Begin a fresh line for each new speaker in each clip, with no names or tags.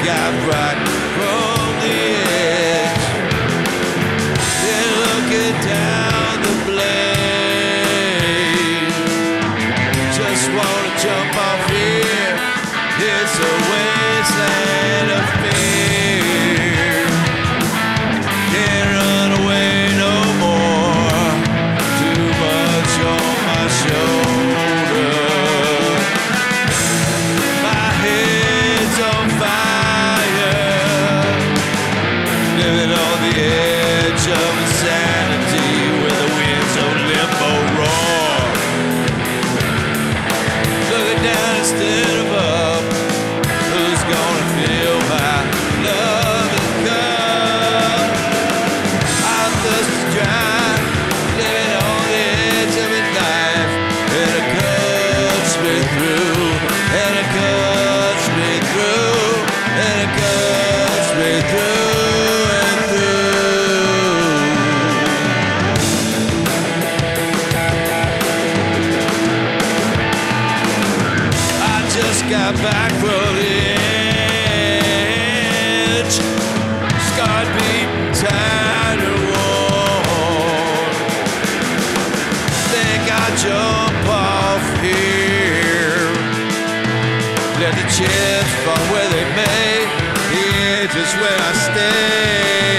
got right from the edge. Then looking down the blade. Just wanna jump off here. It's a wasteland of fear. Can't run away no more. Too much on my shoulder. My head's on fire. Living on the edge of insanity where the winds of limbo roar. Looking down instead of up. Who's gonna feel my love and cup? Our thirst is dry, living on the edge of a knife, and it cuts me through, and it cuts me through, and it cuts me through and through. I just got back from the edge, scarred, beaten, tired and worn. Think I'll jump off here, let the chips fall where they may. Here, just where I stay.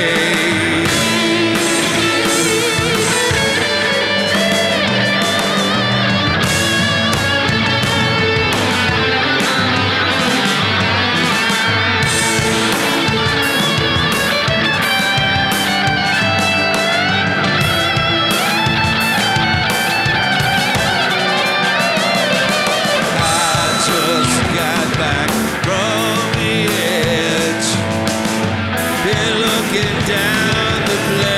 Down the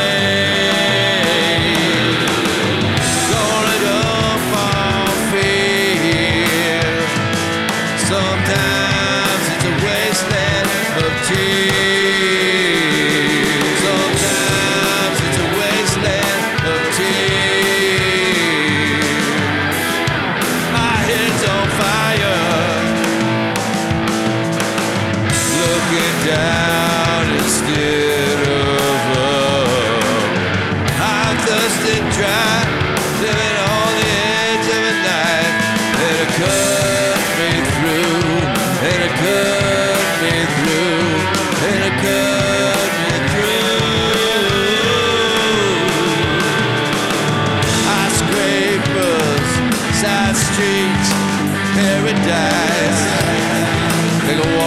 blade, gonna dump off here. Sometimes it's a wasteland of tears. Sometimes it's a wasteland of tears. My head's on fire, looking down instead of dry, living on the edge of a knife, and it cut me through, and it cut me through, and it cut me through. Skyscrapers, side streets, paradise. Take a walk